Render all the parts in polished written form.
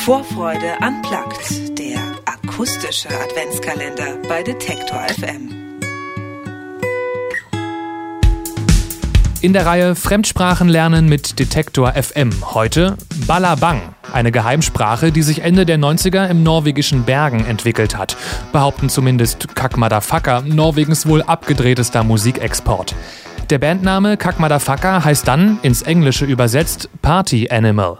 Vorfreude unplugged, der akustische Adventskalender bei Detektor FM. In der Reihe Fremdsprachen lernen mit Detektor FM. Heute Balabang, eine Geheimsprache, die sich Ende der 90er im norwegischen Bergen entwickelt hat. Behaupten zumindest Kak Madafaka, Norwegens wohl abgedrehtester Musikexport. Der Bandname Kak Madafaka heißt dann, ins Englische übersetzt, Party Animal.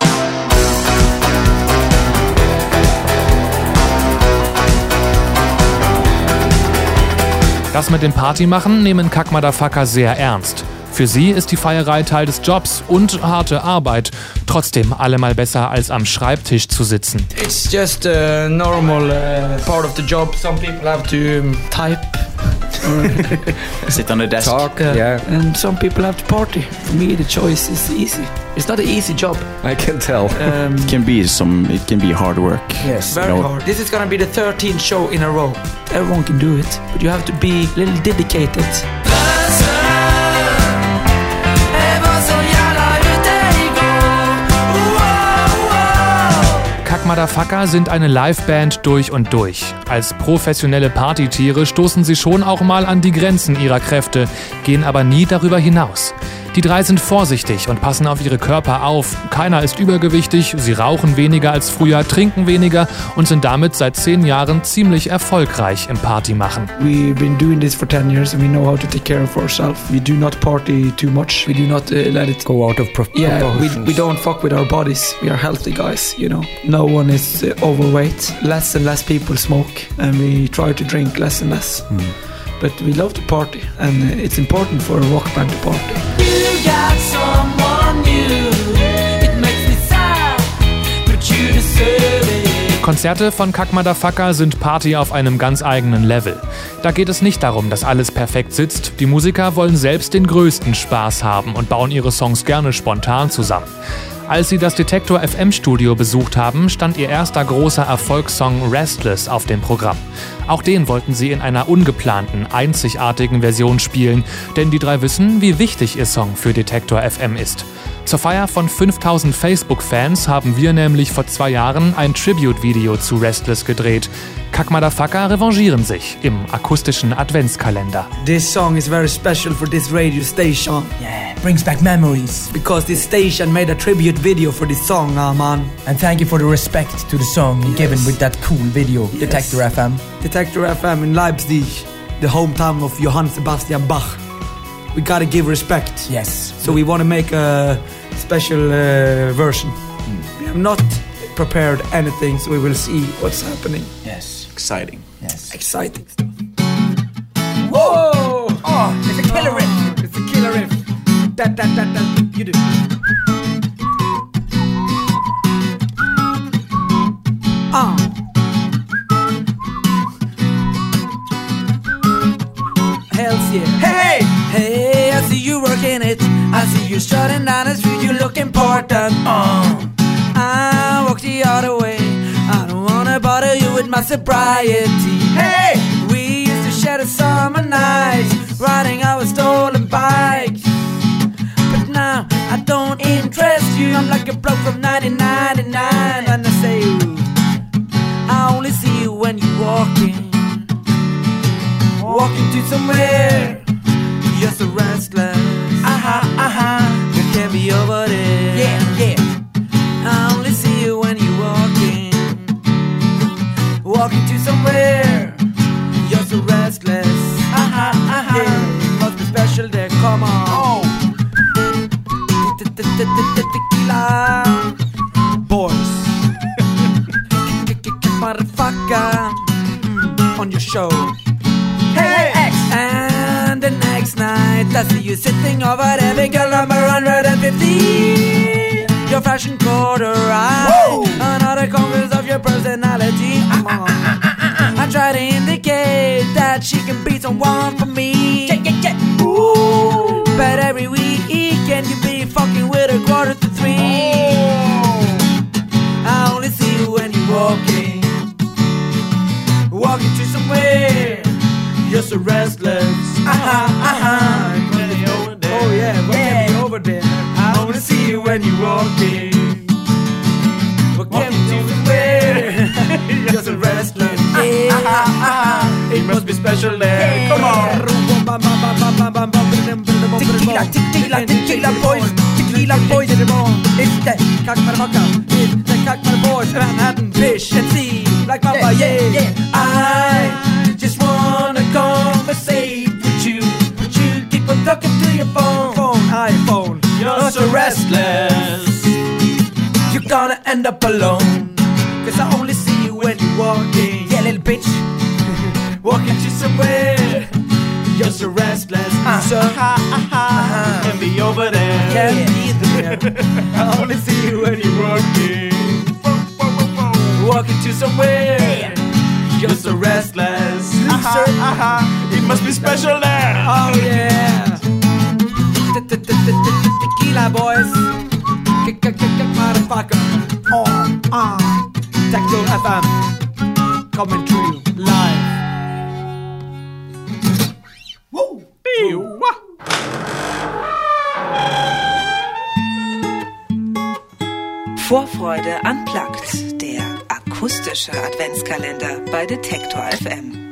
Das mit dem Partymachen nehmen Kak Madafaka sehr ernst. Für sie ist die Feierei Teil des Jobs und harte Arbeit. Trotzdem allemal besser, als am Schreibtisch zu sitzen. It's just a normal part of the job. Some people have to type. Sit on the desk. Talk, and some people have to party. For me, the choice is easy. It's not an easy job. I can tell. It can be hard work. Yes, very hard. This is gonna be the 13th show in a row. Everyone can do it, but you have to be a little dedicated. Kak Madafaka sind eine Liveband durch und durch. Als professionelle Partytiere stoßen sie schon auch mal an die Grenzen ihrer Kräfte, gehen aber nie darüber hinaus. Die drei sind vorsichtig und passen auf ihre Körper auf. Keiner ist übergewichtig, sie rauchen weniger als früher, trinken weniger und sind damit seit 10 Jahren ziemlich erfolgreich im Partymachen. We've been doing this for 10 years and we know how to take care of ourselves. We do not party too much. We do not let it go out of proportion. Yeah, we don't fuck with our bodies. We are healthy guys, you know. No one is overweight. Less and less people smoke and we try to drink less and less. But we love to party and it's important for a rock band to party. You got someone new. It makes me sad, but you deserve it. Konzerte von Kak Madafaka sind Party auf einem ganz eigenen Level. Da geht es nicht darum, dass alles perfekt sitzt. Die Musiker wollen selbst den größten Spaß haben und bauen ihre Songs gerne spontan zusammen. Als sie das Detektor FM Studio besucht haben, stand ihr erster großer Erfolgssong Restless auf dem Programm. Auch den wollten sie in einer ungeplanten, einzigartigen Version spielen, denn die drei wissen, wie wichtig ihr Song für Detektor FM ist. Zur Feier von 5000 Facebook-Fans haben wir nämlich vor 2 Jahren ein Tribute-Video zu Restless gedreht. Kak Madafaka revanchieren sich im akustischen Adventskalender. This song is very special for this radio station. Yeah, brings back memories. Because this station made a tribute video for this song, man. And thank you for the respect to the song given with that cool video, Yes. Detektor FM. Detektor FM in Leipzig, the hometown of Johann Sebastian Bach. We gotta give respect. Yes. So we want to make a special version. We have not prepared anything, so we will see what's happening. Yes. Exciting. Yes. Exciting stuff. Whoa! Oh, it's a killer riff. It's a killer riff. That. You do. Hells yeah. Hey! Hey, I see you working it. I see you strutting down the street. You look important. I walk the other way. I don't wanna bother you with my sobriety. Hey! We used to share the summer nights, riding our stolen bikes. But now I don't interest you. I'm like a bloke from 1999, and I say, ooh, I only see you when you're walking to somewhere. You're so restless. You can't be over there. Yeah. I only see you when you're walking to somewhere. You're so restless. Yeah, must be special there. Come on. Tequila boys. Motherfucker on your show. Hey! And the next night I see you sitting over there, big girl number 150. Your fashion corduroy, another converse of your personality. I try to indicate that she can be someone for me. Ooh, but every weekend you be fucking with her 2:45. I only see you when you're walking to somewhere. You're so restless. When you're over there. Oh yeah, when you're over there. I only see you when you're walking to somewhere. special there. Come on. Tequila boys. Tequila boys. It's the Cock Motherfucker. It's the Cock Mother Boys. Manhattan, Fish and Sea. Black Mamba, yeah. I just wanna conversate with you, but you keep on talking to your phone. iPhone. You're so restless. You're gonna end up alone. Cause I only see you when you're walking. Yeah, little bitch. Walking to somewhere. You're so restless. So And be over there. can't be there. I only see you when you're walking. Walking to somewhere. You're so restless. It must be special there. Oh yeah. Tequila boys. Motherfucker. Techno FM. Coming to you live. Woo! Vorfreude unplugged, der akustische Adventskalender bei Detektor FM.